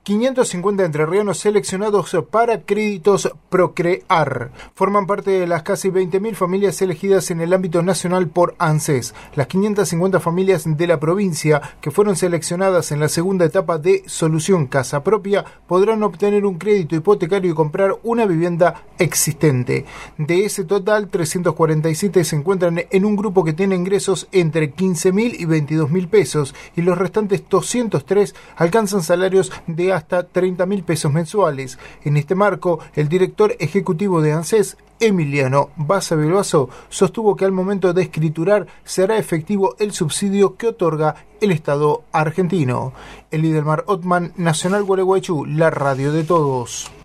550 entrerrianos seleccionados para créditos Procrear. Forman parte de las casi 20.000 familias elegidas en el ámbito nacional por ANSES. Las 550 familias de la provincia que fueron seleccionadas en la segunda etapa de Solución Casa Propia podrán obtener un crédito hipotecario y comprar una vivienda existente. De ese total, 347 se encuentran en un grupo que tiene ingresos entre 15.000 y 22.000 pesos y los restantes 203 alcanzan salarios de hasta 30.000 pesos mensuales. En este marco, el director ejecutivo de ANSES, Emiliano Baza Belbaso, sostuvo que al momento de escriturar será efectivo el subsidio que otorga el Estado argentino. Elidelmar Ottman, Nacional Gualeguaychú, la radio de todos.